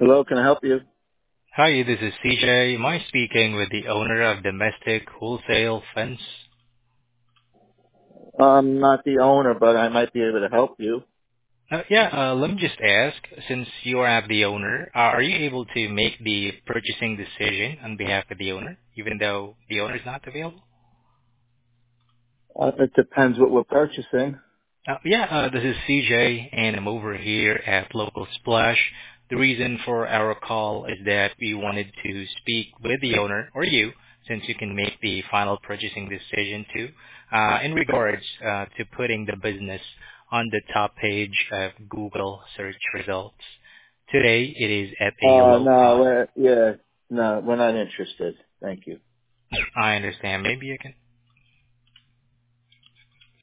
Hello, can I help you? Hi, this is CJ. Am I speaking with the owner of Domestic Wholesale Fence? I'm not the owner, but I might be able to help you. Let me just ask, since you are the owner, are you able to make the purchasing decision on behalf of the owner, even though the owner is not available? It depends what we're purchasing. This is CJ, and I'm over here at Local Splash. The reason for our call is that we wanted to speak with the owner, or you, since you can make the final purchasing decision too, in regards to putting the business on the top page of Google search results. Today, it is at a low No, cost. no, we're not interested. Thank you. I understand. Maybe you can.